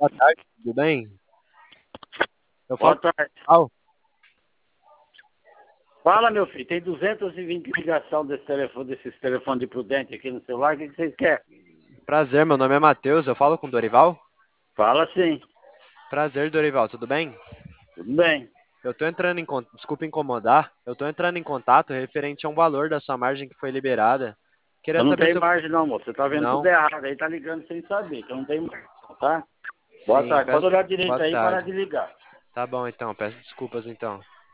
Boa tarde, tudo bem? Eu Boa falo com tarde. o Val. Fala, meu filho. Tem 220 ligação desses telefones de prudente aqui no celular. O que vocês querem? Prazer, meu nome é Matheus, eu falo com o Dorival. Fala sim. Prazer, Dorival, tudo bem? Tudo bem. Eu tô entrando desculpa incomodar, eu tô entrando em contato referente a um valor da sua margem que foi liberada. Queria Eu não saber tenho se eu... margem não, moço. Você tá vendo tudo Não? errado. Aí tá ligando sem saber, que eu não tenho margem, tá? Boa Sim, tarde. Pode olhar direito boa aí e parar tarde. de ligar. Tá bom então, peço desculpas então.